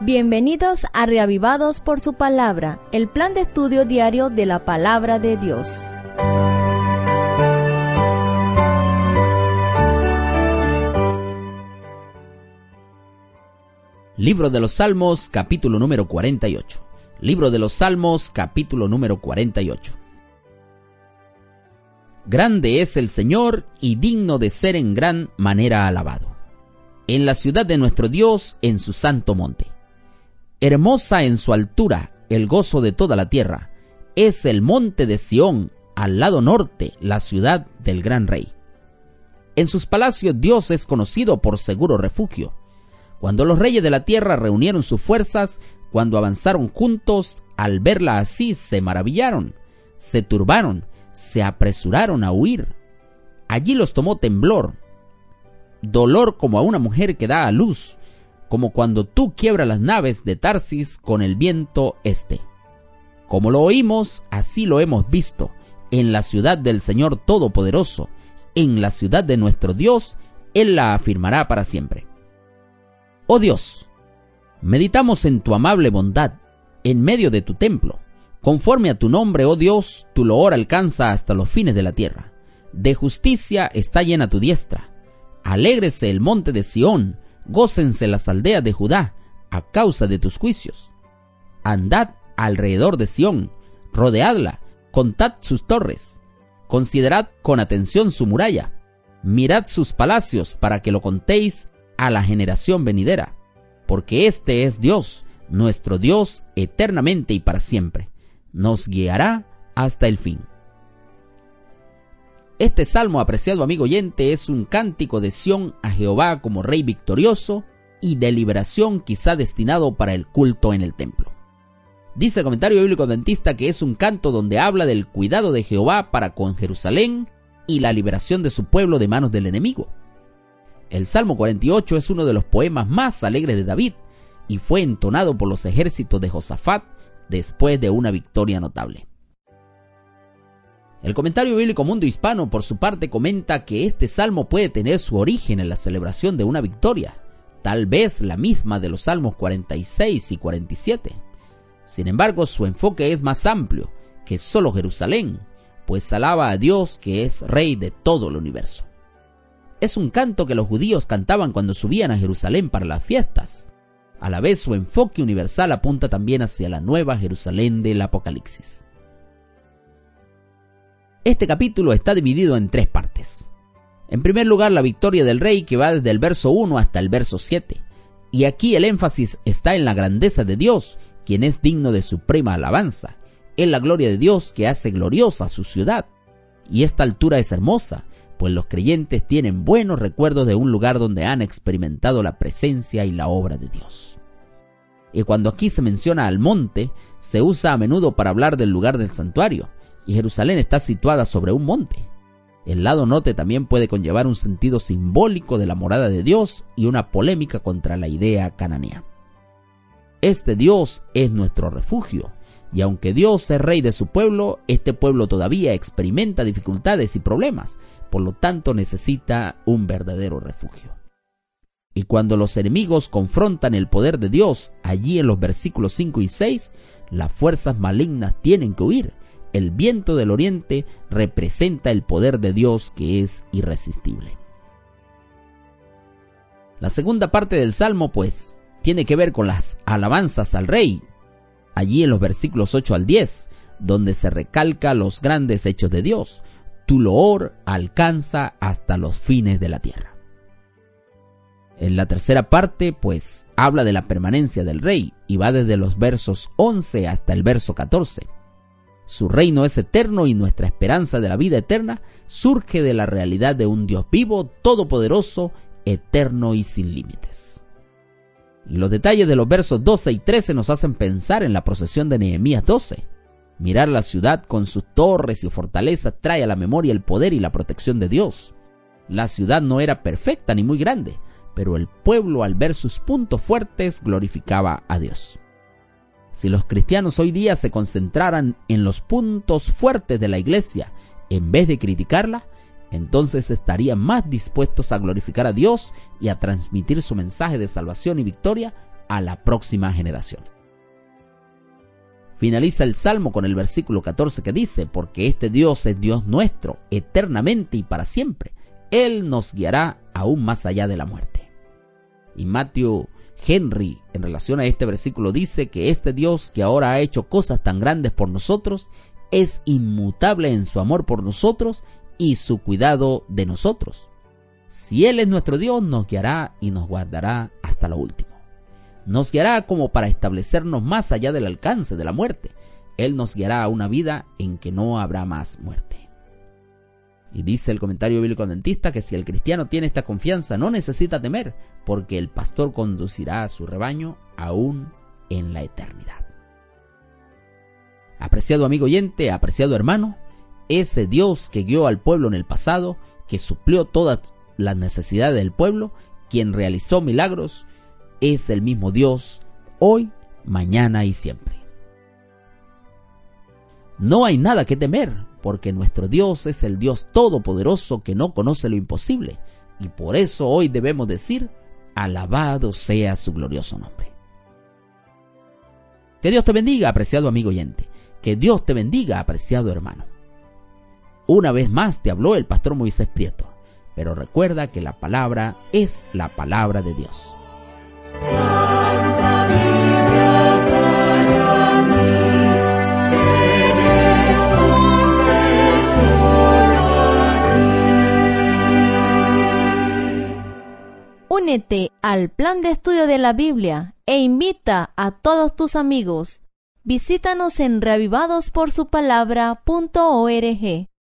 Bienvenidos a Reavivados por su Palabra, el plan de estudio diario de la Palabra de Dios. Libro de los Salmos, capítulo número 48. Libro de los Salmos, capítulo número 48. Grande es el Señor y digno de ser en gran manera alabado. En la ciudad de nuestro Dios, en su santo monte. Hermosa en su altura, el gozo de toda la tierra. Es el monte de Sión, al lado norte, la ciudad del gran rey. En sus palacios Dios es conocido por seguro refugio. Cuando los reyes de la tierra reunieron sus fuerzas, cuando avanzaron juntos, al verla así se maravillaron, se turbaron, se apresuraron a huir. Allí los tomó temblor, dolor como a una mujer que da a luz, como cuando tú quiebras las naves de Tarsis con el viento este. Como lo oímos, así lo hemos visto, en la ciudad del Señor Todopoderoso, en la ciudad de nuestro Dios, Él la afirmará para siempre. Oh Dios, meditamos en tu amable bondad, en medio de tu templo. Conforme a tu nombre, oh Dios, tu loor alcanza hasta los fines de la tierra. De justicia está llena tu diestra. Alégrese el monte de Sión, gócense las aldeas de Judá, a causa de tus juicios. Andad alrededor de Sión, rodeadla, contad sus torres, considerad con atención su muralla, mirad sus palacios para que lo contéis a la generación venidera, porque este es Dios, nuestro Dios, eternamente y para siempre. Nos guiará hasta el fin. Este salmo, apreciado amigo oyente, es un cántico de Sión a Jehová como Rey victorioso y de liberación, quizá destinado para el culto en el templo. Dice el comentario bíblico adventista que es un canto donde habla del cuidado de Jehová para con Jerusalén y la liberación de su pueblo de manos del enemigo. El Salmo 48 es uno de los poemas más alegres de David y fue entonado por los ejércitos de Josafat después de una victoria notable. El comentario bíblico Mundo Hispano, por su parte, comenta que este salmo puede tener su origen en la celebración de una victoria, tal vez la misma de los Salmos 46 y 47. Sin embargo, su enfoque es más amplio que solo Jerusalén, pues alaba a Dios que es Rey de todo el universo. Es un canto que los judíos cantaban cuando subían a Jerusalén para las fiestas. A la vez, su enfoque universal apunta también hacia la nueva Jerusalén del Apocalipsis. Este capítulo está dividido en tres partes. En primer lugar, la victoria del rey, que va desde el verso 1 hasta el verso 7. Y aquí el énfasis está en la grandeza de Dios, quien es digno de suprema alabanza. En la gloria de Dios, que hace gloriosa su ciudad. Y esta altura es hermosa, pues los creyentes tienen buenos recuerdos de un lugar donde han experimentado la presencia y la obra de Dios. Y cuando aquí se menciona al monte, se usa a menudo para hablar del lugar del santuario, y Jerusalén está situada sobre un monte. El lado norte también puede conllevar un sentido simbólico de la morada de Dios y una polémica contra la idea cananea. Este Dios es nuestro refugio, y aunque Dios es rey de su pueblo, este pueblo todavía experimenta dificultades y problemas, por lo tanto necesita un verdadero refugio. Y cuando los enemigos confrontan el poder de Dios, allí en los versículos 5 y 6, las fuerzas malignas tienen que huir. El viento del oriente representa el poder de Dios que es irresistible. La segunda parte del Salmo, pues, tiene que ver con las alabanzas al Rey, allí en los versículos 8 al 10, donde se recalca los grandes hechos de Dios. Tu loor alcanza hasta los fines de la tierra. En la tercera parte, pues, habla de la permanencia del Rey y va desde los versos 11 hasta el verso 14. Su reino es eterno y nuestra esperanza de la vida eterna surge de la realidad de un Dios vivo, todopoderoso, eterno y sin límites. Y los detalles de los versos 12 y 13 nos hacen pensar en la procesión de Nehemías 12. Mirar la ciudad con sus torres y fortalezas trae a la memoria el poder y la protección de Dios. La ciudad no era perfecta ni muy grande, pero el pueblo, al ver sus puntos fuertes, glorificaba a Dios. Si los cristianos hoy día se concentraran en los puntos fuertes de la iglesia en vez de criticarla, entonces estarían más dispuestos a glorificar a Dios y a transmitir su mensaje de salvación y victoria a la próxima generación. Finaliza el Salmo con el versículo 14 que dice: porque este Dios es Dios nuestro, eternamente y para siempre. Él nos guiará aún más allá de la muerte. Y Matthew Henry, en relación a este versículo, dice que este Dios que ahora ha hecho cosas tan grandes por nosotros, es inmutable en su amor por nosotros y su cuidado de nosotros. Si Él es nuestro Dios, nos guiará y nos guardará hasta lo último. Nos guiará como para establecernos más allá del alcance de la muerte. Él nos guiará a una vida en que no habrá más muerte. Y dice el comentario bíblico adventista que si el cristiano tiene esta confianza, no necesita temer, porque el pastor conducirá a su rebaño aún en la eternidad. Apreciado amigo oyente, apreciado hermano, ese Dios que guió al pueblo en el pasado, que suplió todas las necesidades del pueblo, quien realizó milagros, es el mismo Dios hoy, mañana y siempre. No hay nada que temer, porque nuestro Dios es el Dios todopoderoso que no conoce lo imposible, y por eso hoy debemos decir: alabado sea su glorioso nombre. Que Dios te bendiga, apreciado amigo oyente. Que Dios te bendiga, apreciado hermano. Una vez más te habló el pastor Moisés Prieto, pero recuerda que la palabra es la palabra de Dios. Santa Biblia para mí, eres un tesoro aquí. Únete al plan de estudio de la Biblia e invita a todos tus amigos. Visítanos en reavivadosporsupalabra.org.